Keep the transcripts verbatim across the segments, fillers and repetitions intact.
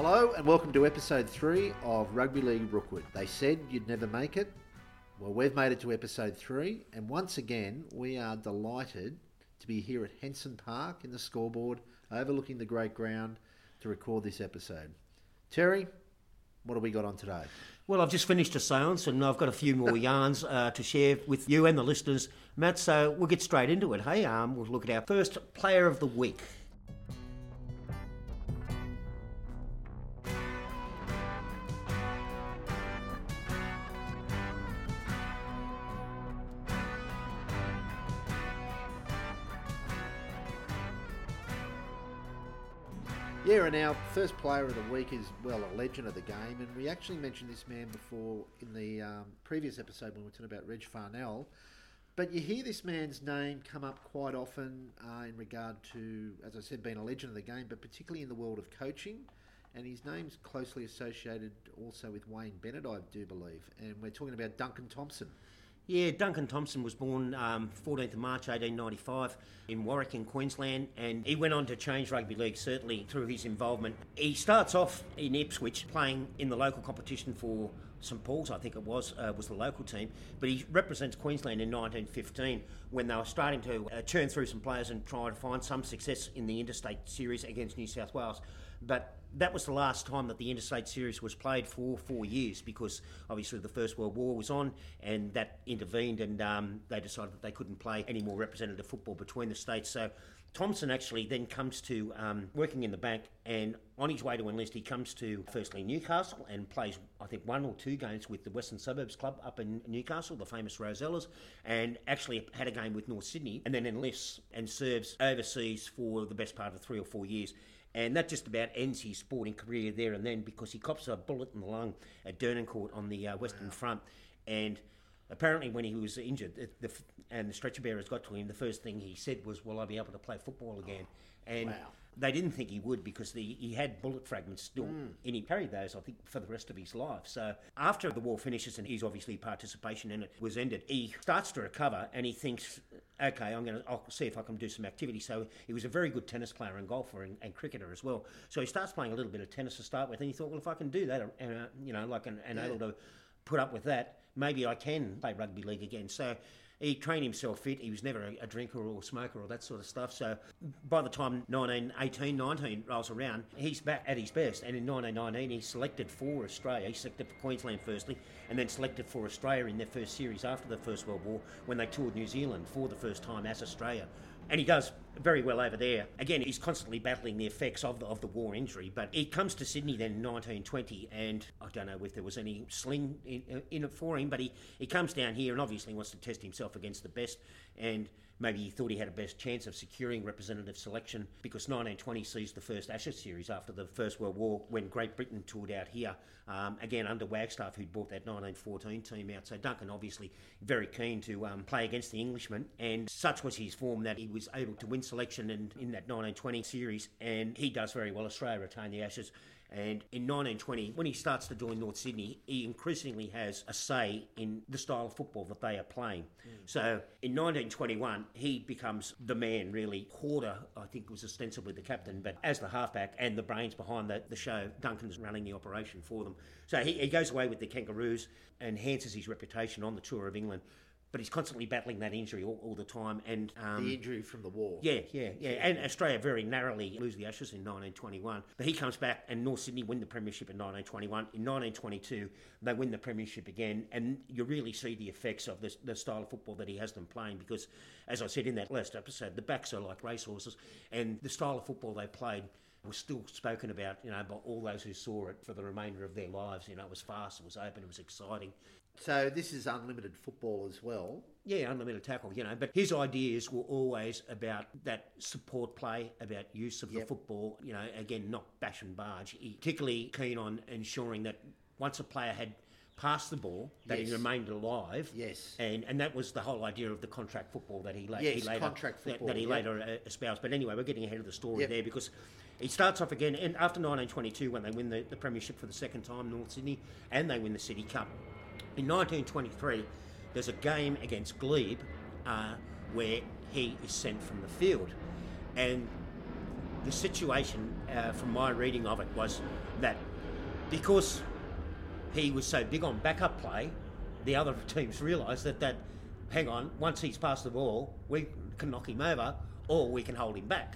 Hello and welcome to episode three of Rugby League Rookwood. They said you'd never make it. Well, we've made it to episode three, and once again we are delighted to be here at Henson Park in the scoreboard, overlooking the great ground, to record this episode. Terry, what have we got on today? Well, I've just finished a séance and I've got a few more yarns uh, to share with you and the listeners, Matt, so we'll get straight into it. Hey, um, we'll look at our first player of the week. Yeah, and our first player of the week is, well, a legend of the game, and we actually mentioned this man before in the um, previous episode when we were talking about Reg Farnell. But you hear this man's name come up quite often uh, in regard to, as I said, being a legend of the game, but particularly in the world of coaching. And his name's closely associated also with Wayne Bennett, I do believe. And we're talking about Duncan Thompson. Yeah, Duncan Thompson was born um, fourteenth of March eighteen ninety-five in Warwick in Queensland, and he went on to change rugby league, certainly through his involvement. He starts off in Ipswich playing in the local competition for St Paul's, I think it was, uh, was the local team, but he represents Queensland in nineteen fifteen when they were starting to uh, churn through some players and try to find some success in the Interstate Series against New South Wales. But that was the last time that the Interstate Series was played for four years because obviously the First World War was on and that intervened, and um, they decided that they couldn't play any more representative football between the states. So Thompson actually then comes to um, working in the bank, and on his way to enlist he comes to firstly Newcastle and plays I think one or two games with the Western Suburbs Club up in Newcastle, the famous Rosellas, and actually had a game with North Sydney, and then enlists and serves overseas for the best part of three or four years. And that just about ends his sporting career there and then because he cops a bullet in the lung at Dernancourt on the uh, Western wow. Front. And apparently when he was injured the, the, and the stretcher bearers got to him, the first thing he said was, will I be able to play football again? And wow. they didn't think he would because the, he had bullet fragments still, mm. and he carried those, I think, for the rest of his life. So after the war finishes and his obviously participation in it was ended, he starts to recover and he thinks, okay, I'm going to I'll see if I can do some activity. So he was a very good tennis player and golfer and, and cricketer as well. So he starts playing a little bit of tennis to start with, and he thought, well, if I can do that, and uh, you know, like, and, and yeah. able to put up with that, maybe I can play rugby league again. So he trained himself fit. He was never a, a drinker or a smoker or that sort of stuff. So by the time nineteen eighteen, nineteen rolls around, he's back at his best. And in nineteen nineteen, he's selected for Australia. He selected for Queensland firstly, and then selected for Australia in their first series after the First World War when they toured New Zealand for the first time as Australia. And he does very well over there. Again, he's constantly battling the effects of the, of the war injury, but he comes to Sydney then in nineteen twenty, and I don't know if there was any sling in, in it for him, but he, he comes down here and obviously wants to test himself against the best, and maybe he thought he had a best chance of securing representative selection because nineteen twenty sees the first Ashes series after the First World War when Great Britain toured out here, um, again under Wagstaff, who'd brought that nineteen fourteen team out. So Duncan obviously very keen to um, play against the Englishmen, and such was his form that he was able to win selection in, in that nineteen twenty series, and he does very well. Australia retain the Ashes. And in nineteen twenty, when he starts to join North Sydney, he increasingly has a say in the style of football that they are playing. Mm. So in nineteen twenty-one, he becomes the man, really. Horder, I think, was ostensibly the captain, but as the halfback and the brains behind the, the show, Duncan's running the operation for them. So he, he goes away with the Kangaroos, enhances his reputation on the tour of England. But he's constantly battling that injury all, all the time. And um, the injury from the war. Yeah, yeah, yeah. And Australia very narrowly lose the Ashes in nineteen twenty-one. But he comes back and North Sydney win the premiership in nineteen twenty-one. In nineteen twenty-two, they win the premiership again. And you really see the effects of this, the style of football that he has them playing because, as I said in that last episode, the backs are like racehorses. And the style of football they played was still spoken about, you know, by all those who saw it for the remainder of their lives. You know, it was fast, it was open, it was exciting. So this is unlimited football as well? Yeah, unlimited tackle, you know. But his ideas were always about that support play, about use of yep. the football, you know, again, not bash and barge. He particularly keen on ensuring that once a player had passed the ball, that yes. he remained alive. Yes. And and that was the whole idea of the contract football that he, la- yes, he later contract football, that, that he yep. later espoused. But anyway, we're getting ahead of the story yep. there because he starts off again and after nineteen twenty-two when they win the, the premiership for the second time, North Sydney, and they win the City Cup. In nineteen twenty-three, there's a game against Glebe uh, where he is sent from the field. And the situation, uh, from my reading of it, was that because he was so big on backup play, the other teams realised that, that, hang on, once he's passed the ball, we can knock him over or we can hold him back.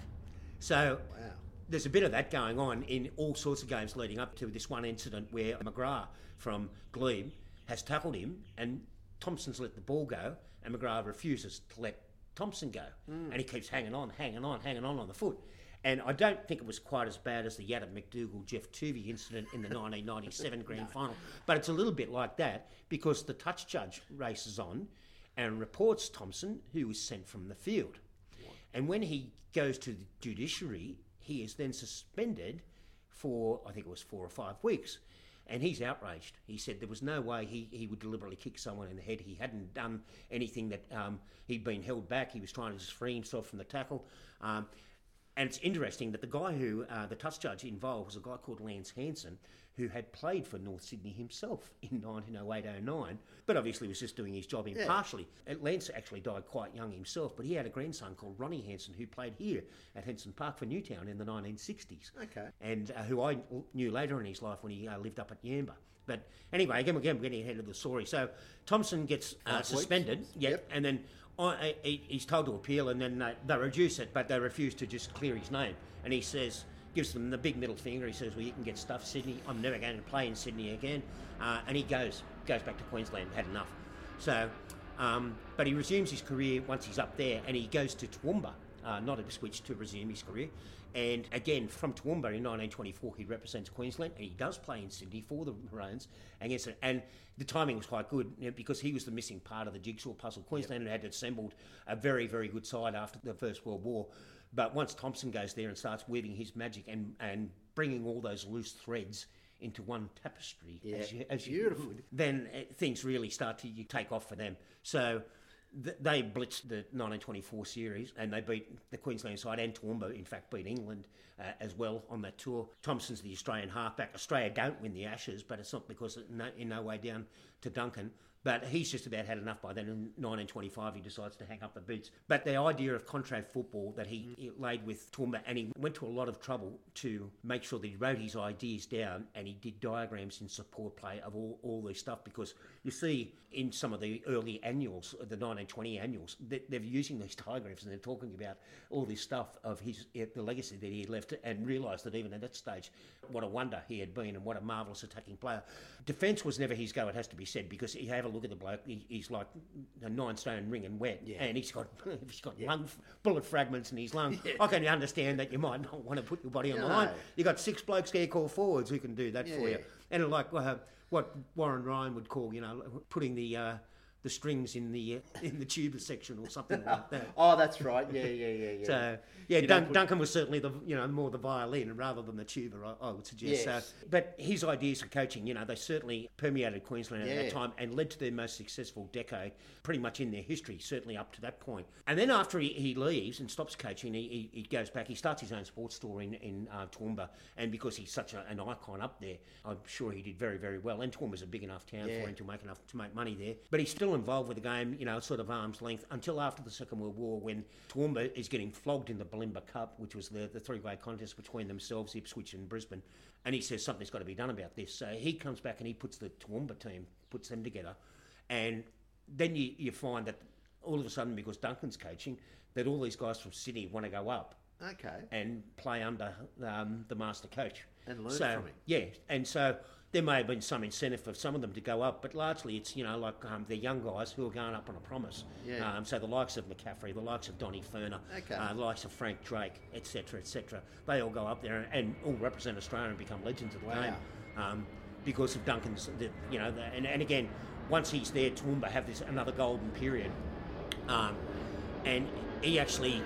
So wow. There's a bit of that going on in all sorts of games leading up to this one incident where McGrath from Glebe has tackled him and Thompson's let the ball go and McGrath refuses to let Thompson go. Mm. And he keeps hanging on, hanging on, hanging on on the foot. And I don't think it was quite as bad as the Yatta McDougall Jeff Tuvey incident in the nineteen ninety-seven grand no. final. But it's a little bit like that because the touch judge races on and reports Thompson, who was sent from the field. What? And when he goes to the judiciary, he is then suspended for, I think it was four or five weeks. And he's outraged. He said there was no way he, he would deliberately kick someone in the head. He hadn't done anything that um, he'd been held back. He was trying to just free himself from the tackle. Um, and it's interesting that the guy who, uh, the touch judge involved was a guy called Lance Hanson, who had played for North Sydney himself in nineteen oh eight oh nine, but obviously was just doing his job impartially. Yeah. Lance actually died quite young himself, but he had a grandson called Ronnie Hanson who played here at Henson Park for Newtown in the nineteen sixties. Okay. And uh, who I knew later in his life when he uh, lived up at Yamba. But anyway, again, again, we're getting ahead of the story. So Thompson gets uh, suspended, yeah, yep. and then I, I, he's told to appeal, and then they, they reduce it, but they refuse to just clear his name. And he says, gives them the big middle finger. He says, well, you can get stuffed, Sydney. I'm never going to play in Sydney again. Uh, and he goes goes back to Queensland, had enough. So, um, but he resumes his career once he's up there, and he goes to Toowoomba, uh, not Ipswich, to resume his career. And again, from Toowoomba in nineteen twenty-four, he represents Queensland, and he does play in Sydney for the Maroons. Against it. And the timing was quite good, you know, because he was the missing part of the jigsaw puzzle. Queensland yep. had assembled a very, very good side after the First World War. But once Thompson goes there and starts weaving his magic and, and bringing all those loose threads into one tapestry, yeah. as you, as you Beautiful. would, then uh, things really start to you take off for them. So th- they blitzed the nineteen twenty-four series and they beat the Queensland side, and Toowoomba, in fact, beat England uh, as well on that tour. Thompson's the Australian halfback. Australia don't win the Ashes, but it's not because it no, in no way down to Duncan. But he's just about had enough by then. In nineteen twenty-five, he decides to hang up the boots. But the idea of contract football that he, he laid with Toowoomba, and he went to a lot of trouble to make sure that he wrote his ideas down and he did diagrams in support play of all, all this stuff. Because you see in some of the early annuals, the nineteen twenty annuals, they, they're using these diagrams and they're talking about all this stuff of his the legacy that he had left, and realised that even at that stage, what a wonder he had been and what a marvellous attacking player. Defence was never his go, it has to be said, because you have a look at the bloke, he, he's like a nine stone ring and wet, yeah. and he's got he's got yeah. lung bullet fragments in his lung. Yeah. I can understand that you might not want to put your body on no. the line. You got six blokes air call forwards who can do that yeah. for you, and like uh, what Warren Ryan would call, you know, putting the uh, the strings in the uh, in the tuba section or something like that. Oh, that's right. Yeah, yeah, yeah, yeah. So yeah, Dun- put... Duncan was certainly the you know more the violin rather than the tuba, I, I would suggest. Yes. So, but his ideas for coaching, you know, they certainly permeated Queensland at yeah. that time and led to their most successful decade, pretty much in their history, certainly up to that point. And then after he, he leaves and stops coaching, he, he, he goes back. He starts his own sports store in in uh, Toowoomba, and because he's such a, an icon up there, I'm sure he did very very well. And Toowoomba's a big enough town yeah. for him to make enough to make money there. But he's still involved with the game, you know, sort of arm's length until after the Second World War, when Toowoomba is getting flogged in the Bulimba Cup, which was the, the three-way contest between themselves, Ipswich and Brisbane. And he says something's got to be done about this. So he comes back and he puts the Toowoomba team, puts them together. And then you, you find that all of a sudden, because Duncan's coaching, that all these guys from Sydney want to go up okay. and play under um, the master coach. And learn so, from him. Yeah, and so there may have been some incentive for some of them to go up, but largely it's, you know, like um, they're young guys who are going up on a promise. Yeah. Um, so the likes of McCaffrey, the likes of Donny Ferner, okay. uh, the likes of Frank Drake, et cetera, et cetera. They all go up there and, and all represent Australia and become legends of the wow. game um, because of Duncan's, the, you know, the, and, and again, once he's there, Toowoomba have this another golden period. Um, and he actually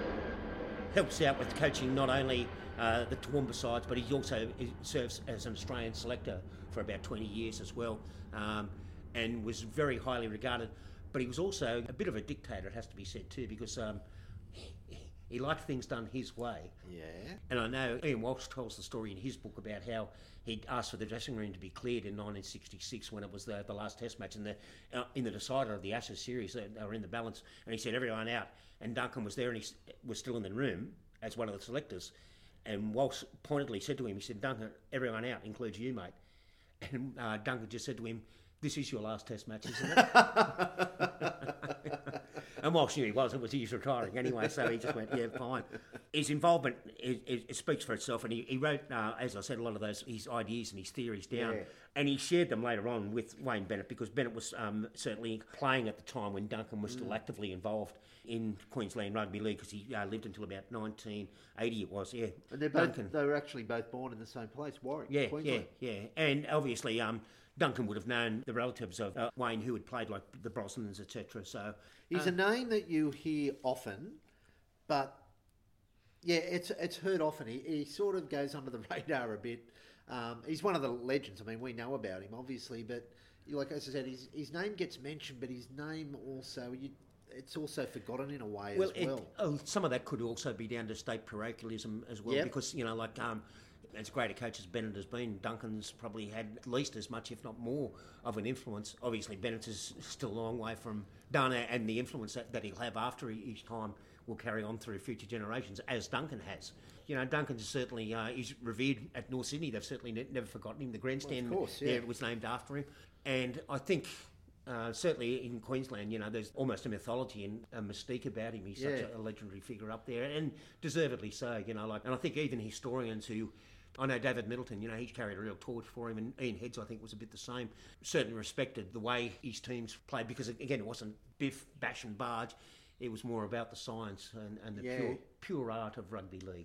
helps out with coaching not only uh, the Toowoomba sides, but he also serves as an Australian selector for about twenty years as well, um, and was very highly regarded. But he was also a bit of a dictator, it has to be said too, because um, he, he liked things done his way. Yeah. And I know Ian Walsh tells the story in his book about how he asked for the dressing room to be cleared in nineteen sixty-six when it was the, the last Test match, and the uh, in the decider of the Ashes series, they, they were in the balance, and he said everyone out, and Duncan was there, and he was still in the room as one of the selectors. And Walsh pointedly said to him, he said, Duncan, everyone out, includes you, mate. And uh, Duncan just said to him, this is your last test match, isn't it? And Walsh knew he was, it was he was retiring anyway, so he just went, yeah, fine. His involvement, it, it, it speaks for itself, and he, he wrote, uh, as I said, a lot of those, his ideas and his theories down, Yeah. and he shared them later on with Wayne Bennett, because Bennett was um, certainly playing at the time when Duncan was still mm. actively involved in Queensland Rugby League, because he uh, lived until about nineteen eighty, it was, yeah. And they're both, they were actually both born in the same place, Warwick, yeah, Queensland. Yeah, yeah, and obviously... Um, Duncan would have known the relatives of uh, Wayne who had played like the Brosnans, et cetera. So he's uh, a name that you hear often, but yeah, it's it's heard often. He, he sort of goes under the radar a bit. Um, he's one of the legends. I mean, we know about him obviously, but like as I said, his his name gets mentioned, but his name also you, it's also forgotten in a way well, as well. It, oh, some of that could also be down to state parochialism as well, yep. because you know, like. Um, As great a coach as Bennett has been, Duncan's probably had at least as much, if not more, of an influence. Obviously, Bennett is still a long way from done, and the influence that, that he'll have after each time will carry on through future generations, as Duncan has. You know, Duncan's certainly uh, is revered at North Sydney. They've certainly ne- never forgotten him. The grandstand well, of course, yeah. there was named after him. And I think... Uh, certainly in Queensland, you know, there's almost a mythology and a mystique about him. He's yeah. such a, a legendary figure up there, and deservedly so. You know, like, and I think even historians who, I know David Middleton, you know, he's carried a real torch for him, and Ian Heads, I think, was a bit the same. Certainly respected the way his teams played, because again, it wasn't biff, bash, and barge. It was more about the science and, and the yeah. pure pure art of rugby league.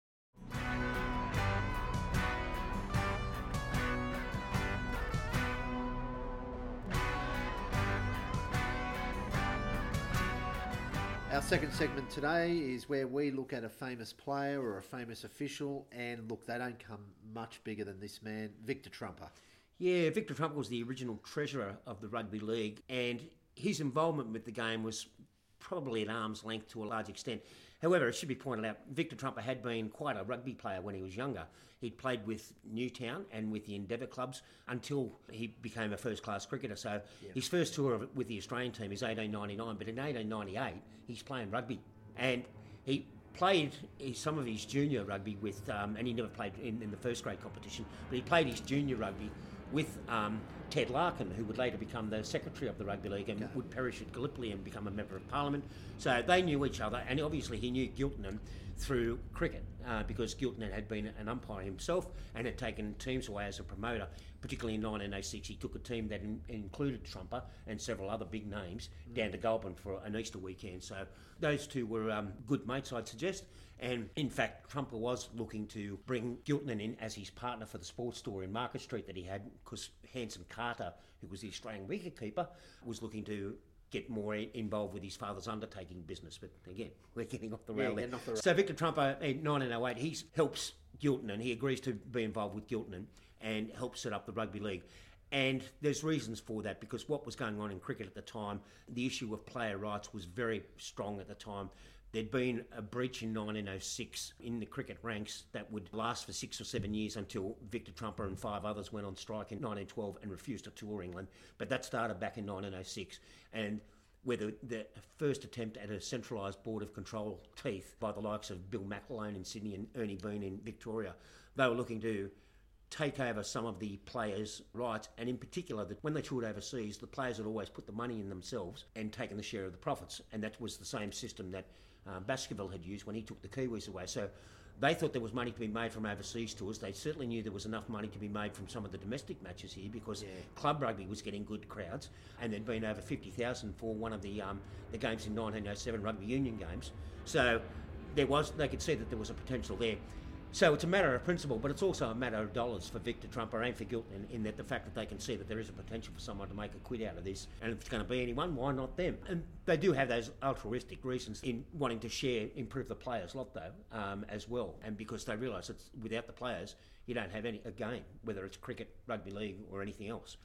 Our second segment today is where we look at a famous player or a famous official, and look, they don't come much bigger than this man, Victor Trumper. Yeah, Victor Trumper was the original treasurer of the Rugby League, and his involvement with the game was probably at arm's length to a large extent. However, it should be pointed out, Victor Trumper had been quite a rugby player when he was younger. He'd played with Newtown and with the Endeavour clubs until he became a first-class cricketer. So yeah. his first tour with the Australian team is eighteen ninety-nine, but in eighteen ninety-eight, he's playing rugby. And he played some of his junior rugby with, um, and he never played in, in the first-grade competition, but he played his junior rugby with um, Ted Larkin, who would later become the secretary of the Rugby League and okay. would perish at Gallipoli and become a member of Parliament. So they knew each other, and obviously he knew Giltinan through cricket, uh, because Giltinan had been an umpire himself and had taken teams away as a promoter. Particularly in nineteen oh six, he took a team that in, included Trumper and several other big names mm. down to Goulburn for an Easter weekend. So those two were um, good mates, I'd suggest. And in fact, Trumper was looking to bring Giltinan in as his partner for the sports store in Market Street that he had, because Hanson Carter, who was the Australian wicketkeeper, was looking to get more involved with his father's undertaking business. But again, we're getting off the rail yeah, there. The so Victor Trumper, in nineteen oh eight, he helps Giltinan. He agrees to be involved with Giltinan and helps set up the Rugby League. And there's reasons for that, because what was going on in cricket at the time, the issue of player rights was very strong at the time. There'd been a breach in nineteen oh six in the cricket ranks that would last for six or seven years until Victor Trumper and five others went on strike in nineteen twelve and refused to tour England. But that started back in nineteen oh six. And where the, the first attempt at a centralised board of control teeth by the likes of Bill McAlone in Sydney and Ernie Bean in Victoria, they were looking to take over some of the players' rights, and in particular, that when they toured overseas, the players had always put the money in themselves and taken the share of the profits, and that was the same system that uh, Baskerville had used when he took the Kiwis away. So they thought there was money to be made from overseas tours. They certainly knew there was enough money to be made from some of the domestic matches here, because yeah. club rugby was getting good crowds, and there'd been over fifty thousand for one of the um, the games in nineteen oh seven rugby union games. So there was, they could see that there was a potential there. So it's a matter of principle, but it's also a matter of dollars for Victor Trumper and for Giltinan, in that the fact that they can see that there is a potential for someone to make a quid out of this, and if it's going to be anyone, why not them? And they do have those altruistic reasons in wanting to share, improve the players' lot, though, um, as well, and because they realise that without the players, you don't have any a game, whether it's cricket, rugby league, or anything else.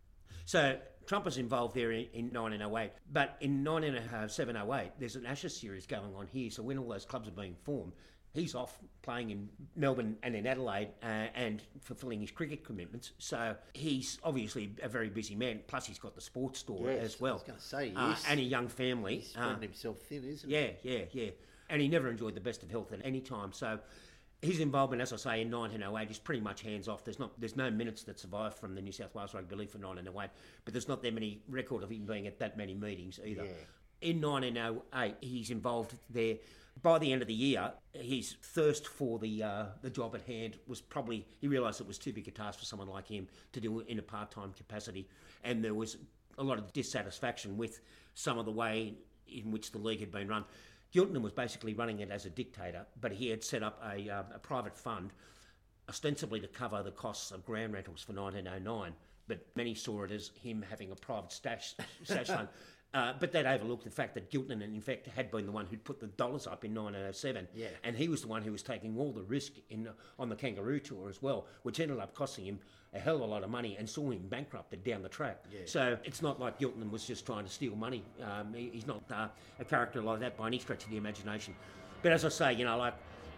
So Trumper's involved there in, in nineteen oh eight, but in nineteen oh seven oh eight, there's an Ashes series going on here, so when all those clubs are being formed, he's off playing in Melbourne and in Adelaide uh, and fulfilling his cricket commitments. So he's obviously a very busy man. Plus, he's got the sports store yes, as well. I was going to say, yes. Uh, and a young family. He's spreading uh, himself thin, isn't yeah, he? Yeah, yeah, yeah. And he never enjoyed the best of health at any time. So his involvement, as I say, in nineteen oh eight is pretty much hands off. There's not, there's no minutes that survive from the New South Wales Rugby League for nineteen oh eight, but there's not that many record of him being at that many meetings either. Yeah. In nineteen oh eight, he's involved there. By the end of the year, his thirst for the uh, the job at hand was probably, he realised it was too big a task for someone like him to do it in a part-time capacity, and there was a lot of dissatisfaction with some of the way in which the league had been run. Giltinan was basically running it as a dictator, but he had set up a, uh, a private fund ostensibly to cover the costs of ground rentals for nineteen oh nine, but many saw it as him having a private stash, stash fund. Uh, but they'd overlooked the fact that Giltinan, in fact, had been the one who'd put the dollars up in nineteen oh seven, yeah. and he was the one who was taking all the risk in on the Kangaroo Tour as well, which ended up costing him a hell of a lot of money and saw him bankrupted down the track. Yeah. So it's not like Giltinan was just trying to steal money. Um, he, he's not uh, a character like that by any stretch of the imagination. But as I say, you know, like...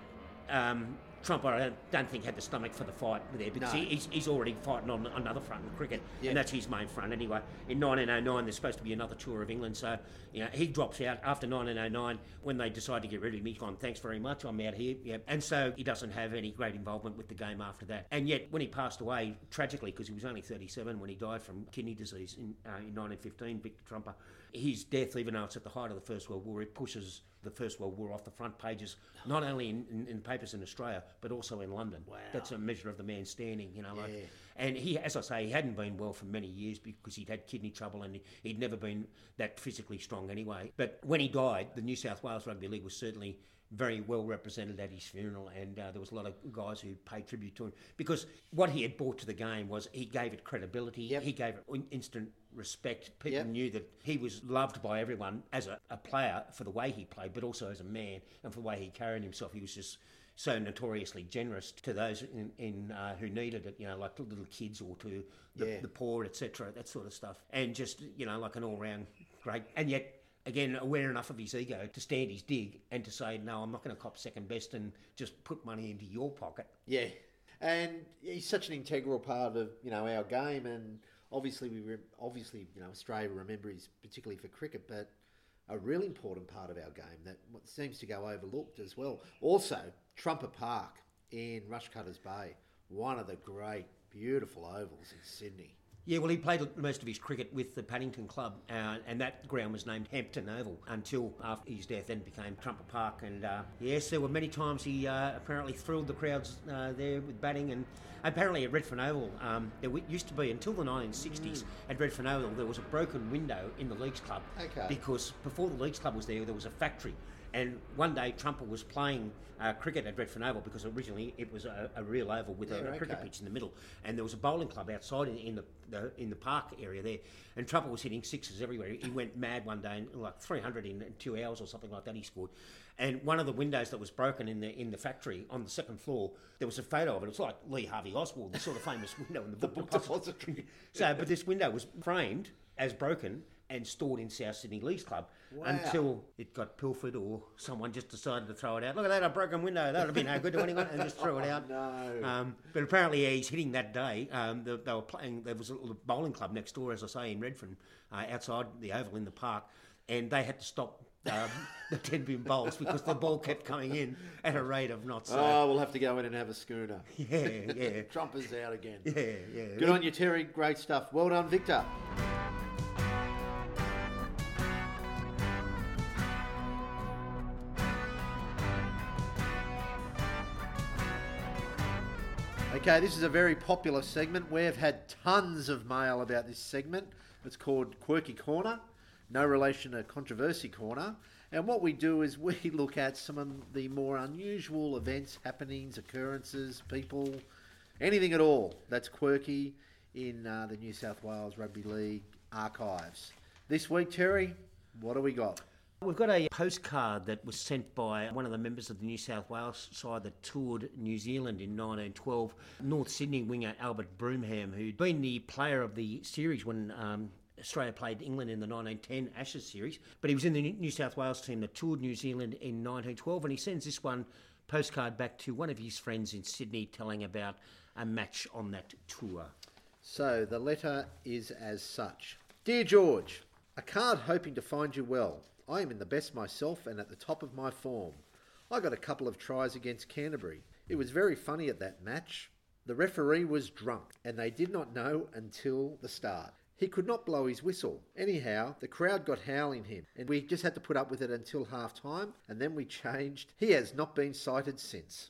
Um, Trump, I don't, don't think, had the stomach for the fight there because no. he, he's, he's already fighting on another front in cricket, yeah. and that's his main front anyway. In nineteen oh nine, there's supposed to be another tour of England, so you know he drops out after nineteen oh nine when they decide to get rid of him. He's gone, thanks very much, I'm out here. Yeah. And so he doesn't have any great involvement with the game after that. And yet, when he passed away, tragically, because he was only thirty-seven when he died from kidney disease in, uh, in nineteen fifteen, Victor Trumper, his death, even though it's at the height of the First World War, it pushes the First World War off the front pages, not only in, in, in papers in Australia, but also in London. Wow. That's a measure of the man standing, you know. Yeah. Like, and he, as I say, he hadn't been well for many years because he'd had kidney trouble and he'd never been that physically strong anyway. But when he died, the New South Wales Rugby League was certainly very well represented at his funeral, and uh, there was a lot of guys who paid tribute to him because what he had brought to the game was he gave it credibility, yep. he gave it instant respect. People yep. knew that he was loved by everyone as a, a player for the way he played, but also as a man and for the way he carried himself. He was just so notoriously generous to those in, in uh, who needed it, you know, like little kids or to the, yeah. the poor, et cetera, that sort of stuff. And just, you know, like an all-round great... And yet, again, aware enough of his ego to stand his dig and to say, no, I'm not going to cop second best and just put money into your pocket. Yeah. And he's such an integral part of, you know, our game, and obviously, we re- obviously, you know, Australia remember he's particularly for cricket, but a really important part of our game that seems to go overlooked as well. Also, Trumper Park in Rushcutters Bay, one of the great, beautiful ovals in Sydney. Yeah, well, he played most of his cricket with the Paddington Club, uh, and that ground was named Hampton Oval until after his death, then became Trumper Park. And uh, yes, there were many times he uh, apparently thrilled the crowds uh, there with batting. And apparently at Redfern Oval, um, there used to be, until the nineteen sixties, mm. at Redfern Oval, there was a broken window in the Leagues Club. Okay. Because before the Leagues Club was there, there was a factory. And one day Trumper was playing uh, cricket at Redfern Oval because originally it was a, a real oval with yeah, a, a okay. cricket pitch in the middle, and there was a bowling club outside in, in the, the in the park area there. And Trumper was hitting sixes everywhere. He went mad one day, and like three hundred in two hours or something like that. He scored. And one of the windows that was broken in the in the factory on the second floor, there was a photo of it. It was like Lee Harvey Oswald, the sort of famous window in the book, the book depository. So, but this window was framed as broken and stored in South Sydney Leagues Club wow. until it got pilfered or someone just decided to throw it out. Look at that, a broken window. That would have been no good to anyone, and just threw it out. Oh, no. Um, but apparently yeah, he's hitting that day. Um, they, they were playing, there was a little bowling club next door, as I say, in Redfern, uh, outside the oval in the park, and they had to stop um, the ten-pin bowls because the ball kept coming in at a rate of knots. So. Oh, we'll have to go in and have a schooner. Yeah, yeah. Trumper's out again. Yeah, yeah. Good on you, Terry. Great stuff. Well done, Victor. Okay, this is a very popular segment. We've had tons of mail about this segment. It's called Quirky Corner, no relation to Controversy Corner. And what we do is we look at some of the more unusual events, happenings, occurrences, people, anything at all that's quirky in uh, the New South Wales Rugby League archives. This week, Terry, what do we got? We've got a postcard that was sent by one of the members of the New South Wales side that toured New Zealand in nineteen twelve, North Sydney winger Albert Broomham, who'd been the player of the series when um, Australia played England in the nineteen ten Ashes series. But he was in the New South Wales team that toured New Zealand in nineteen twelve, and he sends this one postcard back to one of his friends in Sydney telling about a match on that tour. So the letter is as such. Dear George, a card hoping to find you well. I am in the best myself and at the top of my form. I got a couple of tries against Canterbury. It was very funny at that match. The referee was drunk, and they did not know until the start. He could not blow his whistle. Anyhow, the crowd got howling him, and we just had to put up with it until half-time, and then we changed. He has not been cited since.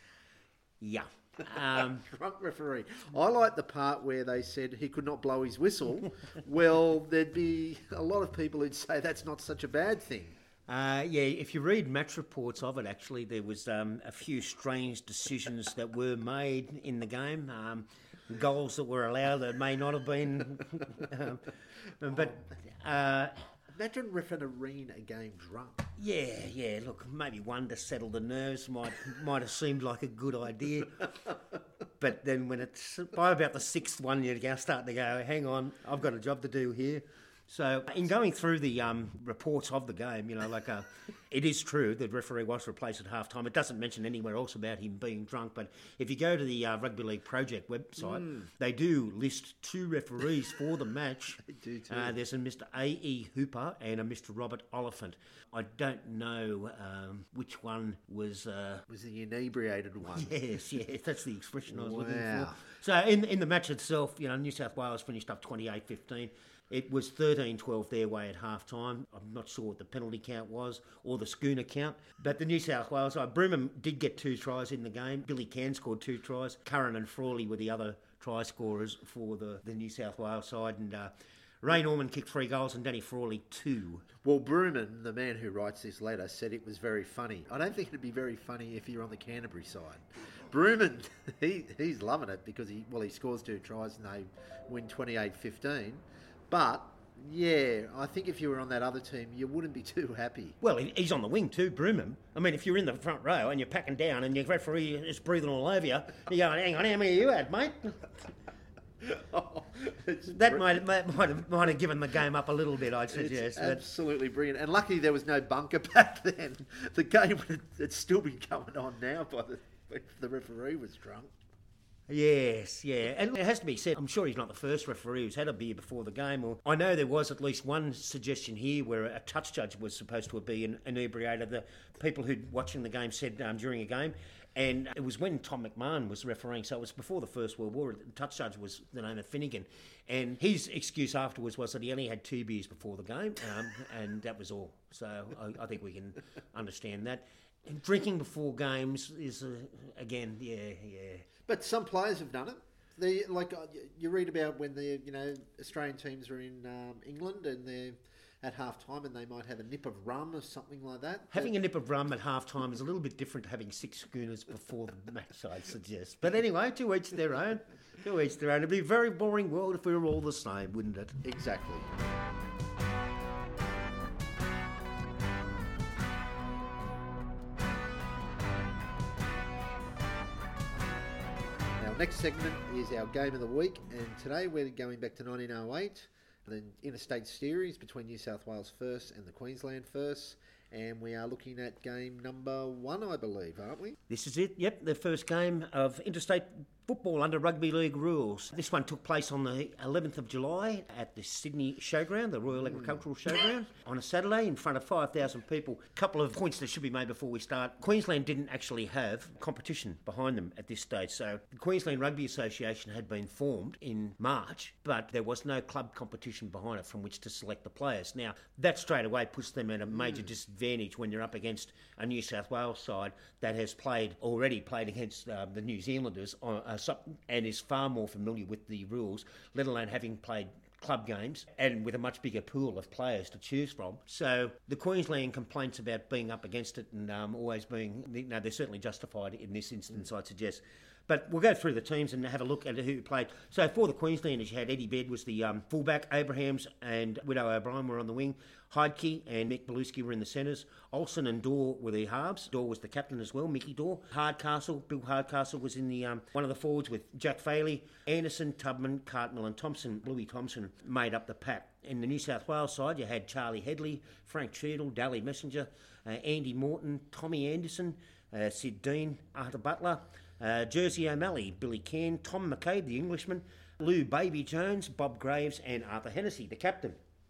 Yeah. Um, Drunk referee. I like the part where they said he could not blow his whistle. Well, there'd be a lot of people who'd say that's not such a bad thing. Uh, yeah, if you read match reports of it, actually, there was um, a few strange decisions that were made in the game. Um, goals that were allowed that may not have been. um, but uh, imagine refereeing a game drunk. Yeah, yeah. Look, maybe one to settle the nerves might might have seemed like a good idea. But then when it's by about the sixth one, you're starting to go, hang on, I've got a job to do here. So in going through the um, reports of the game, you know, like uh, it is true the referee was replaced at half-time. It doesn't mention anywhere else about him being drunk, but if you go to the uh, Rugby League Project website, mm. they do list two referees for the match. They do too. Uh, there's a Mister A E Hooper and a Mister Robert Oliphant. I don't know um, which one was... Uh, was the inebriated one. Yes, yes, that's the expression I was wow. looking for. So in, in the match itself, you know, New South Wales finished up twenty-eight fifteen. It was thirteen twelve their way at half-time. I'm not sure what the penalty count was or the schooner count. But the New South Wales side, Broomham did get two tries in the game. Billy Can scored two tries. Curran and Frawley were the other try scorers for the, the New South Wales side. And uh, Ray Norman kicked three goals and Danny Frawley two. Well, Broomham, the man who writes this letter, said it was very funny. I don't think it'd be very funny if you're on the Canterbury side. Broomham, he, he's loving it because he well he scores two tries and they win twenty-eight fifteen. But, yeah, I think if you were on that other team, you wouldn't be too happy. Well, he's on the wing too, Broomham. I mean, if you're in the front row and you're packing down and your referee is breathing all over you, you're going, hang on, how many you had, mate? oh, that br- might, might, might, have, might have given the game up a little bit, I'd suggest. It's absolutely brilliant. And luckily there was no bunker back then. The game would have still been going on now by the, if the referee was drunk. Yes, yeah. And it has to be said, I'm sure he's not the first referee who's had a beer before the game. Or I know there was at least one suggestion here where a touch judge was supposed to be an inebriated. The people who watching the game said um, during a game. And it was when Tom McMahon was refereeing, so it was before the First World War. The touch judge was the name of Finnegan. And his excuse afterwards was that he only had two beers before the game, um, and that was all. So I, I think we can understand that. And drinking before games is, uh, again, yeah, yeah. But some players have done it. They like you read about when the you know Australian teams are in um, England and they're at half time and they might have a nip of rum or something like that. Having a nip of rum at half time is a little bit different to having six schooners before the match, I suggest. But anyway, to each their own. To each their own. It'd be a very boring world if we were all the same, wouldn't it? Exactly. Next segment is our game of the week, and today we're going back to nineteen oh eight, the interstate series between New South Wales First and the Queensland First, and we are looking at game number one, I believe, aren't we? This is it, yep, the first game of interstate football under rugby league rules. This one took place on the eleventh of July at the Sydney Showground, the Royal Agricultural mm. Showground, on a Saturday in front of five thousand people. A couple of points that should be made before we start. Queensland didn't actually have competition behind them at this stage, so the Queensland Rugby Association had been formed in March, but there was no club competition behind it from which to select the players. Now, that straight away puts them at a major mm. disadvantage when you're up against a New South Wales side that has played already played against uh, the New Zealanders on a and is far more familiar with the rules, let alone having played club games and with a much bigger pool of players to choose from. So the Queensland complaints about being up against it and um, always being, you know, they're certainly justified in this instance, I'd suggest. But we'll go through the teams and have a look at who played. So for the Queenslanders, you had Eddie Bed was the um, fullback, Abrahams and Widow O'Brien were on the wing, Heidke and Mick Belusky were in the centres, Olsen and Dorr were the halves. Dorr was the captain as well, Mickey Dorr. Hardcastle, Bill Hardcastle was in the um, one of the forwards with Jack Faley, Anderson, Tubman, Cartmell and Thompson. Bluey Thompson made up the pack. In the New South Wales side, you had Charlie Headley, Frank Cheadle, Dally Messenger, uh, Andy Morton, Tommy Anderson, uh, Sid Dean, Arthur Butler, Uh, Jersey O'Malley, Billy Cairn, Tom McCabe, the Englishman, Lou Baby Jones, Bob Graves and Arthur Hennessy, the captain.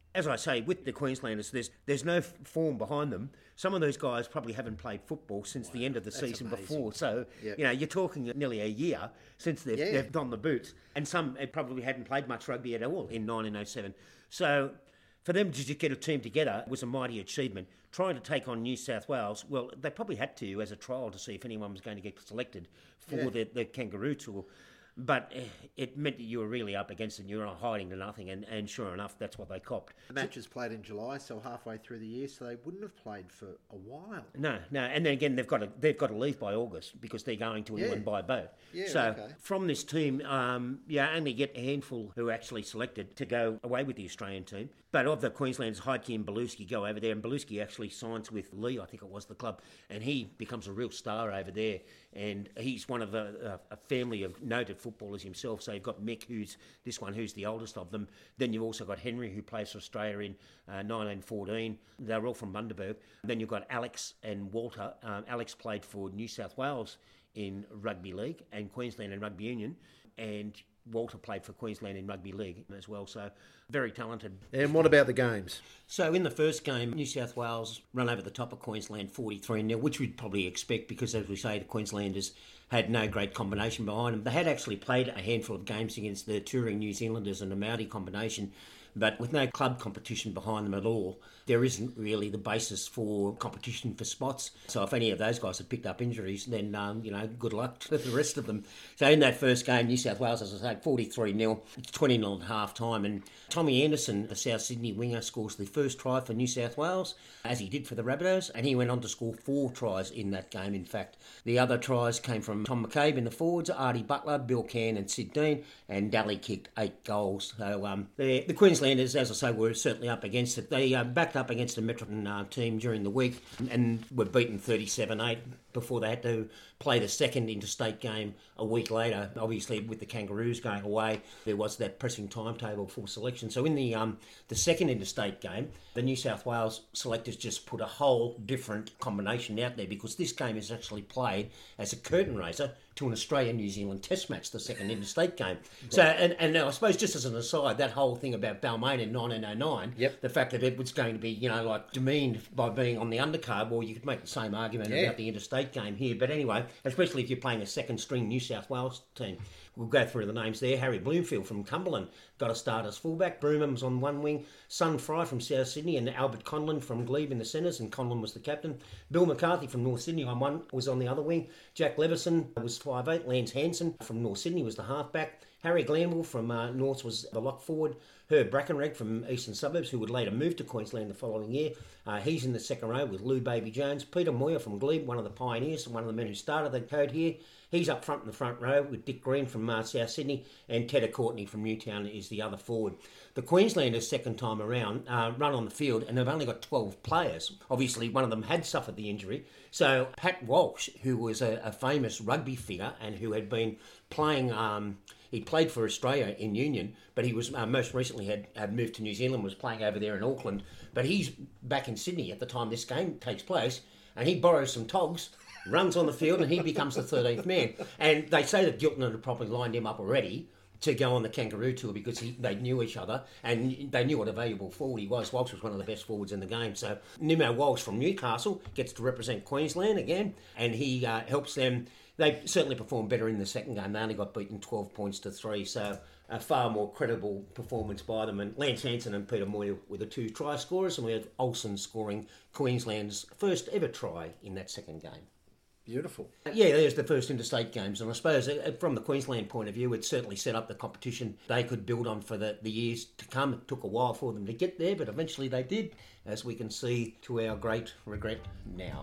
as I say, with the Queenslanders, there's there's no f- form behind them. Some of those guys probably haven't played football since wow, the end of the season amazing. before. So, yep. you know, you're talking nearly a year since they've, yeah. they've donned the boots. And some probably hadn't played much rugby at all in nineteen oh seven. So for them to just get a team together was a mighty achievement. Trying to take on New South Wales, well, they probably had to as a trial to see if anyone was going to get selected for yeah. the, the Kangaroo Tour. But it meant that you were really up against it. You were not hiding to nothing, and, and sure enough, that's what they copped. The match is played in July, so halfway through the year, so they wouldn't have played for a while. No, no, and then again, they've got to they've got to leave by August because they're going to England yeah. by boat. Yeah, so okay. from this team, um, you only get a handful who are actually selected to go away with the Australian team. But of the Queenslanders, Heidke and Belusky go over there, and Belusky actually signs with Lee, I think it was the club, and he becomes a real star over there. And he's one of a, a family of noted footballers himself. So you've got Mick, who's this one, who's the oldest of them. Then you've also got Henry, who plays for Australia in uh, nineteen fourteen. They're all from Bundaberg. Then you've got Alex and Walter. Um, Alex played for New South Wales in Rugby League and Queensland in Rugby Union. And Walter played for Queensland in Rugby League as well, so very talented. And what about the games? So in the first game, New South Wales run over the top of Queensland forty-three nil, which we'd probably expect because, as we say, the Queenslanders had no great combination behind them. They had actually played a handful of games against the touring New Zealanders and the Maori combination, but with no club competition behind them at all, there isn't really the basis for competition for spots. So if any of those guys have picked up injuries, then, um, you know, good luck to the rest of them. So in that first game, New South Wales, as I say, forty-three nil, it's twenty nil at half time. And Tommy Anderson, the South Sydney winger, scores the first try for New South Wales, as he did for the Rabbitohs, and he went on to score four tries in that game, in fact. The other tries came from Tom McCabe in the forwards, Artie Butler, Bill Cann and Sid Dean, and Daly kicked eight goals. So um, the, the Queenslanders, as I say, were certainly up against it. They uh, backed up against the Metropolitan uh, team during the week and were beaten thirty-seven eight before they had to play the second interstate game a week later. Obviously, with the Kangaroos going away, there was that pressing timetable for selection. So in the um, the second interstate game, the New South Wales selectors just put a whole different combination out there because this game is actually played as a curtain raiser to an Australia-New Zealand test match, the second interstate game. So, and, and I suppose just as an aside, that whole thing about Balmain in nineteen oh nine, yep. the fact that it was going to be, you know, like demeaned by being on the undercard, well, you could make the same argument yeah. about the interstate game here. But anyway, especially if you're playing a second-string New South Wales team. We'll go through the names there. Harry Bloomfield from Cumberland got a start as fullback. Broomham was on one wing. Sun Fry from South Sydney and Albert Conlon from Glebe in the centres, and Conlon was the captain. Bill McCarthy from North Sydney on one was on the other wing. Jack Leveson was five eight. Lance Hansen from North Sydney was the halfback. Harry Glanville from uh, North was the lock forward. Herb Brackenreg from Eastern Suburbs, who would later move to Queensland the following year. Uh, he's in the second row with Lou Baby Jones. Peter Moyer from Glebe, one of the pioneers and one of the men who started the code here. He's up front in the front row with Dick Green from uh, South Sydney, and Tedder Courtney from Newtown is the other forward. The Queenslanders, second time around, uh, run on the field, and they've only got twelve players. Obviously, one of them had suffered the injury. So Pat Walsh, who was a, a famous rugby figure and who had been playing... Um, He played for Australia in Union, but he was uh, most recently had, had moved to New Zealand, was playing over there in Auckland. But he's back in Sydney at the time this game takes place, and he borrows some togs, runs on the field, and he becomes the thirteenth man. And they say that Gilton had probably lined him up already to go on the Kangaroo Tour because he, they knew each other and they knew what a valuable forward he was. Walsh was one of the best forwards in the game. So Nimo Walsh from Newcastle gets to represent Queensland again, and he uh, helps them. They certainly performed better in the second game. They only got beaten twelve points to three, so a far more credible performance by them. And Lance Hansen and Peter Moyer were the two try scorers, and we had Olsen scoring Queensland's first ever try in that second game. Beautiful. Yeah, there's the first interstate games, and I suppose from the Queensland point of view, it certainly set up the competition they could build on for the, the years to come. It took a while for them to get there, but eventually they did, as we can see to our great regret now.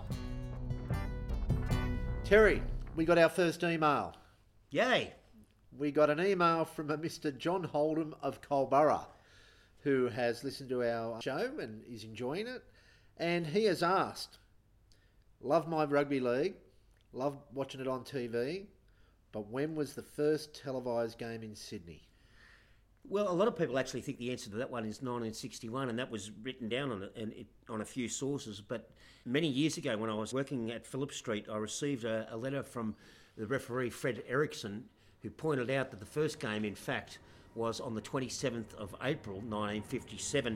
Terry, we got our first email. Yay! We got an email from a Mister John Holdham of Culburra, who has listened to our show and is enjoying it. And he has asked, love my rugby league, love watching it on T V, but when was the first televised game in Sydney? Well, a lot of people actually think the answer to that one is nineteen sixty-one, and that was written down on a, on a few sources. But many years ago, when I was working at Phillip Street, I received a, a letter from the referee, Fred Erickson, who pointed out that the first game, in fact, was on the twenty-seventh of April, nineteen fifty-seven.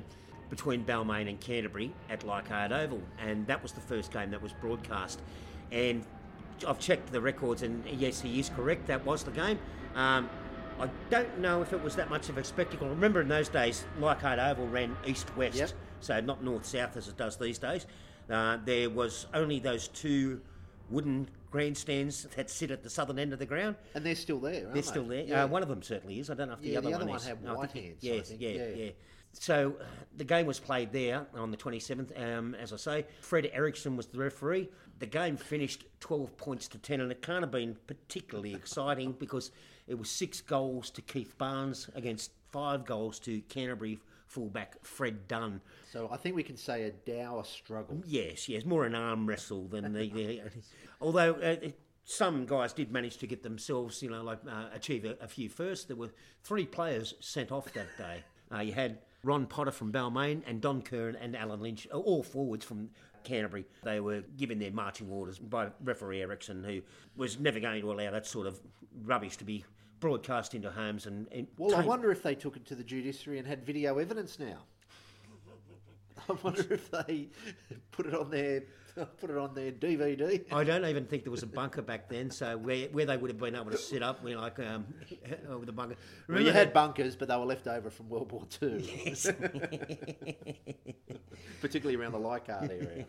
between Balmain and Canterbury at Leichhardt Oval, and that was the first game that was broadcast. And I've checked the records, and yes, he is correct. That was the game. Um, I don't know if it was that much of a spectacle. Remember, in those days, Leichhardt Oval ran east-west, Yep. so not north-south as it does these days. Uh, there was only those two wooden grandstands that sit at the southern end of the ground. And they're still there, aren't They're they? still there. Yeah. Uh, one of them certainly is. I don't know if the Yeah, other the other one one is. had No, I white think- hands, I Yes, think. yeah, Yeah. yeah. So uh, the game was played there on the twenty-seventh, um, as I say. Fred Eriksson was the referee. The game finished twelve points to ten, and it can't have been particularly exciting because it was six goals to Keith Barnes against five goals to Canterbury fullback Fred Dunn. So I think we can say a dour struggle. Yes, yes, more an arm wrestle than the. the although uh, some guys did manage to get themselves, you know, like uh, achieve a, a few firsts. There were three players sent off that day. Uh, you had Ron Potter from Balmain and Don Kern and Alan Lynch, all forwards from Canterbury. They were given their marching orders by referee Eriksson, who was never going to allow that sort of rubbish to be broadcast into homes. And, and Well, I taint- wonder if they took it to the judiciary and had video evidence now. I wonder if they put it on their put it on their D V D. I don't even think there was a bunker back then, so where where they would have been able to sit up, we like um, with the bunker. Well, you had bunkers, but they were left over from World War Two. Yes. Particularly around the Leichhardt area.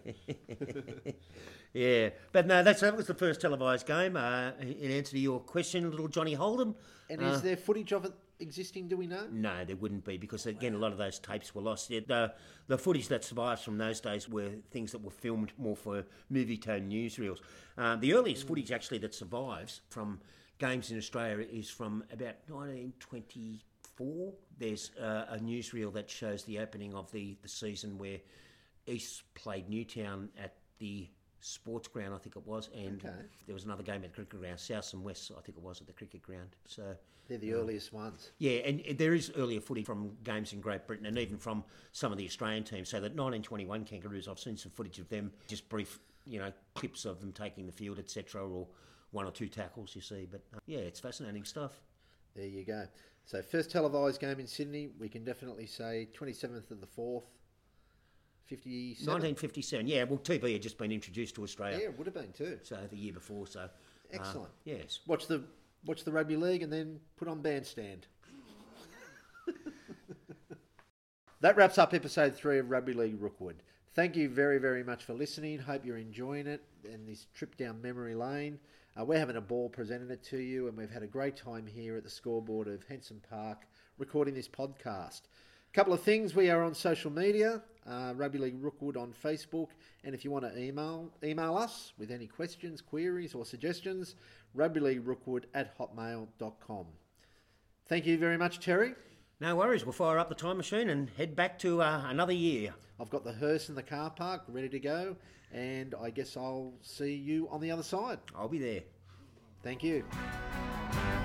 Yeah, but no, that's that was the first televised game. Uh, in answer to your question, little Johnny Hold'em. And uh, is there footage of it existing, do we know? No, there wouldn't be because again, a lot of those tapes were lost. Yeah, The the footage that survives from those days were things that were filmed more for movie tone newsreels. Uh, the earliest footage actually that survives from games in Australia is from about nineteen twenty-four. There's uh, a newsreel that shows the opening of the, the season where East played Newtown at the sports ground, I think it was, and Okay. there was another game at the cricket ground, South and West, I think it was, at the cricket ground. So They're the earliest ones. yeah, and there is earlier footage from games in Great Britain and even from some of the Australian teams. So that nineteen twenty-one Kangaroos, I've seen some footage of them, just brief, you know, clips of them taking the field, et cetera, or one or two tackles, you see. But uh, yeah, it's fascinating stuff. There you go. So first televised game in Sydney, we can definitely say twenty-seventh of the fourth, fifty-seven. nineteen fifty-seven, yeah, well, T V had just been introduced to Australia. Yeah, it would have been too. So the year before, so... uh, Excellent. yes. Watch the watch the rugby league and then put on Bandstand. That wraps up episode three of Rugby League Rookwood. Thank you very, very much for listening. Hope you're enjoying it and this trip down memory lane. Uh, we're having a ball presenting it to you, and we've had a great time here at the scoreboard of Henson Park recording this podcast. A couple of things, we are on social media, uh, Rugby League Rookwood on Facebook, and if you want to email email us with any questions, queries or suggestions, rugbyleaguerookwood at hotmail dot com. Thank you very much, Terry. No worries, we'll fire up the time machine and head back to uh, another year. I've got the hearse in the car park ready to go, and I guess I'll see you on the other side. I'll be there. Thank you.